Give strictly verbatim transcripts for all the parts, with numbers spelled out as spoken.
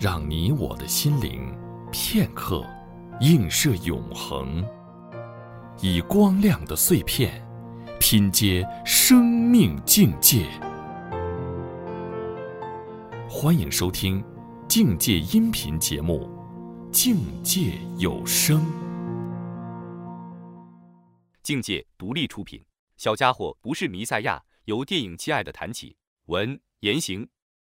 让你我的心灵片刻映射永恒，以光亮的碎片拼接生命境界。欢迎收听境界音频节目《境界有声》。 境界独立出品，小家伙不是弥赛亚，由电影《亲爱的》谈起。文言行。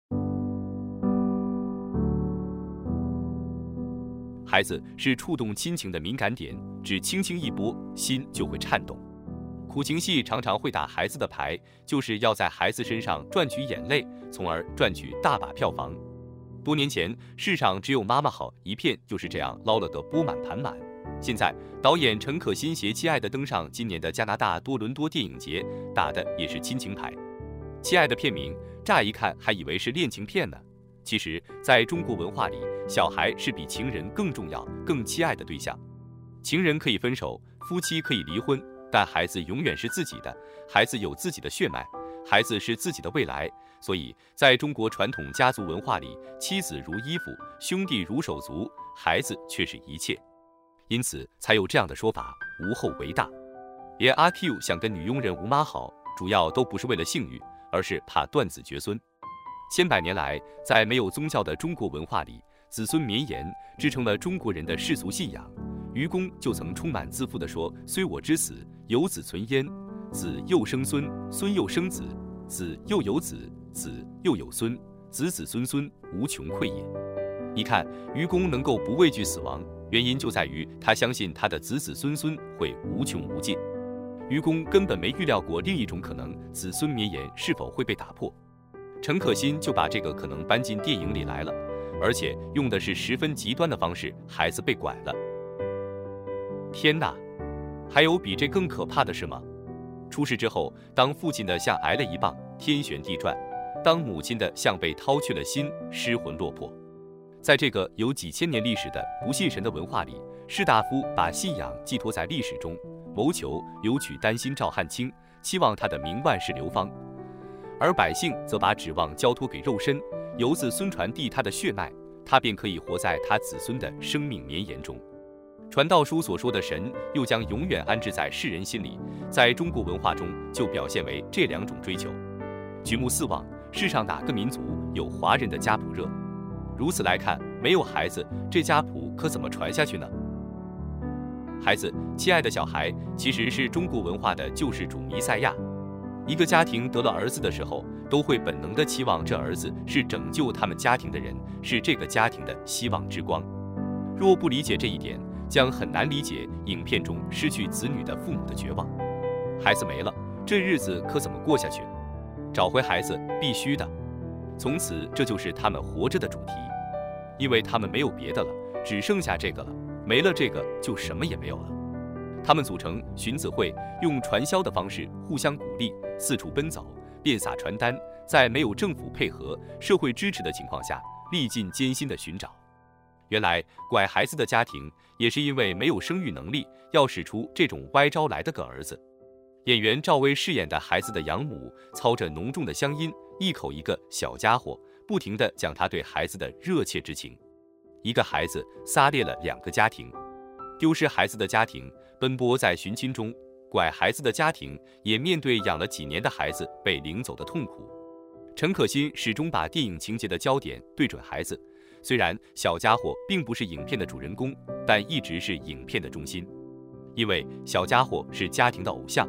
孩子是触动亲情的敏感点，只轻轻一拨，心就会颤动。苦情戏常常会打孩子的牌，就是要在孩子身上赚取眼泪，从而赚取大把票房。多年前，世上只有妈妈好一片就是这样捞了个钵满盘满。现在，导演陈可辛携《亲爱的》登上今年的加拿大多伦多电影节，打的也是亲情牌。《亲爱的》片名，乍一看还以为是恋情片呢。其实，在中国文化里，小孩是比情人更重要、更亲爱的对象。情人可以分手，夫妻可以离婚，但孩子永远是自己的。孩子有自己的血脉，孩子是自己的未来。所以，在中国传统家族文化里，妻子如衣服，兄弟如手足，孩子却是一切。因此，才有这样的说法：无后为大。连阿 Q 想跟女佣人吴妈好，主要都不是为了性欲，而是怕断子绝孙。千百年来，在没有宗教的中国文化里，子孙绵延支撑了中国人的世俗信仰。愚公就曾充满自负地说：“虽我之死，有子存焉，子又生孙，孙又生子，子又有子，子又有孙，子子孙孙无穷匮也。”你看，愚公能够不畏惧死亡，原因就在于他相信他的子子孙孙会无穷无尽。愚公根本没预料过另一种可能，子孙绵延是否会被打破。陈可辛就把这个可能搬进电影里来了，而且用的是十分极端的方式，孩子被拐了。天哪，还有比这更可怕的事吗？出事之后，当父亲的像挨了一棒，天旋地转；当母亲的像被掏去了心，失魂落魄。在这个有几千年历史的不信神的文化里，士大夫把信仰寄托在历史中，谋求留取丹心照汗青，期望他的名万世流芳。而百姓则把指望交托给肉身，由子孙传递他的血脉，他便可以活在他子孙的生命绵延中。传道书所说的神，又将永远安置在世人心里，在中国文化中就表现为这两种追求。举目四望，世上哪个民族有华人的家谱热？如此来看，没有孩子，这家谱可怎么传下去呢？孩子，亲爱的小孩，其实是中国文化的救世主弥赛亚。一个家庭得了儿子的时候，都会本能地期望这儿子是拯救他们家庭的人，是这个家庭的希望之光。若不理解这一点，将很难理解影片中失去子女的父母的绝望。孩子没了，这日子可怎么过下去？找回孩子必须的，从此这就是他们活着的主题，因为他们没有别的了，只剩下这个了，没了这个就什么也没有了。他们组成寻子会，用传销的方式互相鼓励，四处奔走，遍撒传单，在没有政府配合、社会支持的情况下，历尽艰辛的寻找。原来拐孩子的家庭也是因为没有生育能力，要使出这种歪招来的个儿子。演员赵薇饰演的孩子的养母操着浓重的乡音，一口一个小家伙，不停地讲他对孩子的热切之情。一个孩子撒裂了两个家庭，丢失孩子的家庭奔波在寻亲中，拐孩子的家庭也面对养了几年的孩子被领走的痛苦。陈可辛始终把电影情节的焦点对准孩子，虽然小家伙并不是影片的主人公，但一直是影片的中心，因为小家伙是家庭的偶像。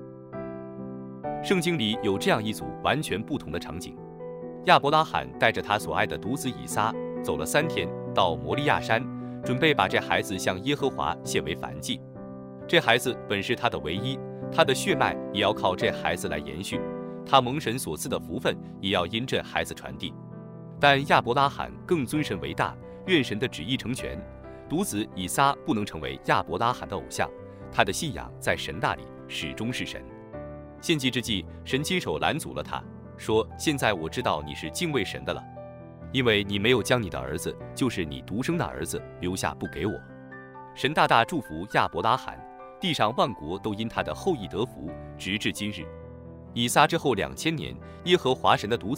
圣经里有这样一组完全不同的场景：亚伯拉罕带着他所爱的独子以撒走了三天，到摩利亚山，准备把这孩子向耶和华献为燔祭。这孩子本是他的唯一，他的血脉也要靠这孩子来延续，他蒙神所赐的福分也要因这孩子传递。但亚伯拉罕更尊神为大，愿神的旨意成全。独子以撒不能成为亚伯拉罕的偶像，他的信仰在神那里始终是神。献祭之际，神亲手拦阻了他，说：“现在我知道你是敬畏神的了，因为你没有将你的儿子，就是你独生的儿子留下不给我。”神大大祝福亚伯拉罕，地上万国都因他的后裔得福，直至今日。以撒之后两千年，耶和华神的独子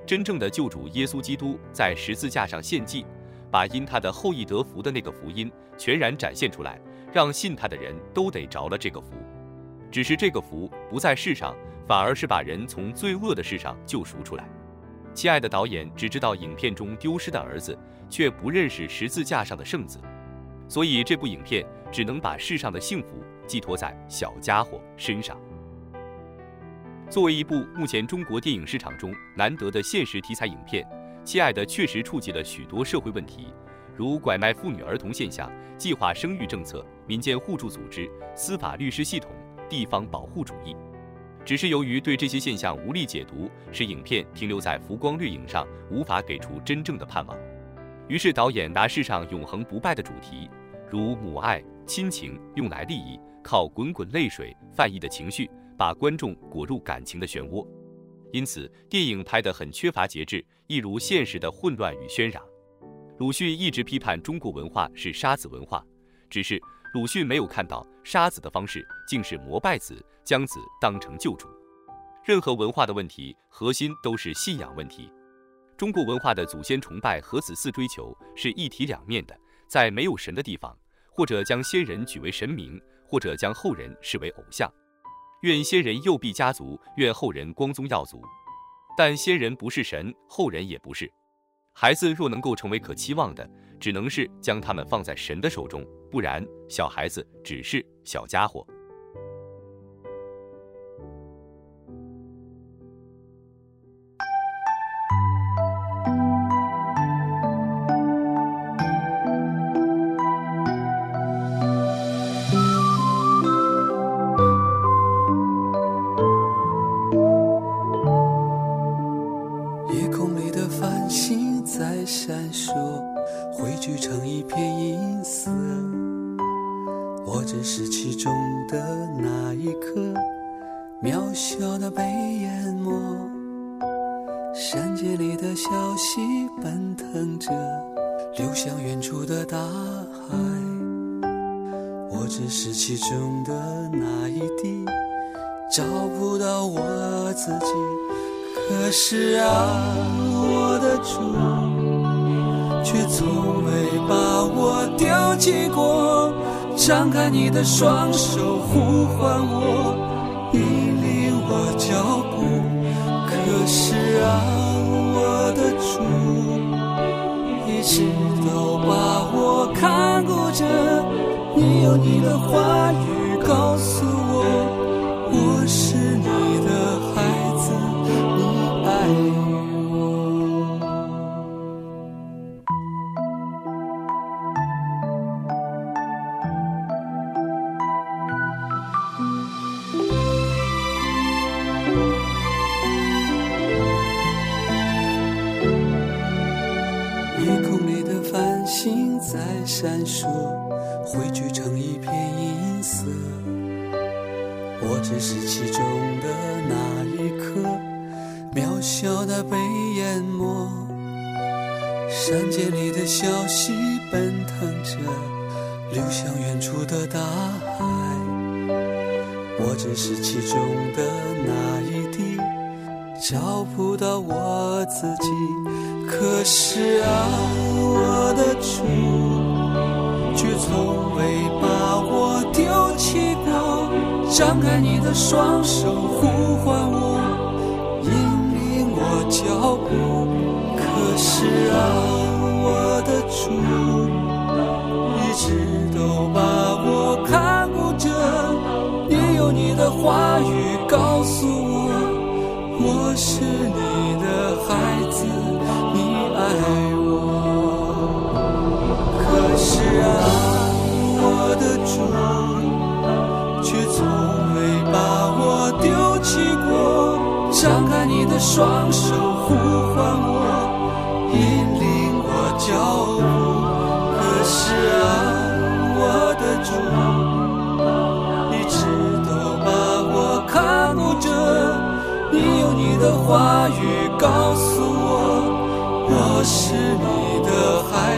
真正的救主耶稣基督在十字架上献祭，把因他的后裔得福的那个福音全然展现出来，让信他的人都得着了这个福。只是这个福不在世上，反而是把人从罪恶的世上救赎出来。亲爱的导演只知道影片中丢失的儿子，却不认识十字架上的圣子，所以这部影片只能把世上的幸福寄托在小家伙身上。作为一部目前中国电影市场中难得的现实题材影片，《亲爱的》确实触及了许多社会问题，如拐卖妇女儿童现象、计划生育政策、民间互助组织、司法律师系统、地方保护主义。只是由于对这些现象无力解读，使影片停留在浮光掠影上，无法给出真正的盼望。于是导演拿世上永恒不败的主题，如母爱、亲情用来利益，靠滚滚泪水泛溢的情绪把观众裹入感情的漩涡。因此电影拍得很缺乏节制，一如现实的混乱与喧嚷。鲁迅一直批判中国文化是杀子文化，只是鲁迅没有看到杀子的方式竟是膜拜子，将子当成救主。任何文化的问题核心都是信仰问题。中国文化的祖先崇拜和子嗣追求是一体两面的，在没有神的地方，或者将先人举为神明，或者将后人视为偶像。愿先人右臂家族，愿后人光宗耀祖。但先人不是神，后人也不是。孩子若能够成为可期望的，只能是将他们放在神的手中，不然小孩子只是小家伙。 闪烁，汇聚成一片银色。我只是其中的那一颗，渺小的被淹没。山涧里的小溪奔腾着，流向远处的大海。我只是其中的那一滴，找不到我自己。可是啊，我的主却从未把我丢弃过，张开你的双手呼唤我，引领我脚步。可是啊，我的主一直都把我看顾着，你有你的话语告诉我，我是你的孩子，你爱我。在闪烁，汇聚成一片银色。我只是其中的那一颗，渺小的被淹没。山涧里的小溪奔腾着，流向远处的大海。我只是其中的那一滴，找不到我自己。可是啊，我的主却从未把我丢弃过，张开你的双手呼唤我，引领我脚步。可是啊，我的主一直都把我看顾着，你有你的话语告诉我，我是你的孩子，你爱我。可是啊，我的主却从未把我丢弃过，张开你的双手呼唤我，引领我脚步。可是啊，我的主一直都把我看顾着，你有你的话语告诉我，我是你的孩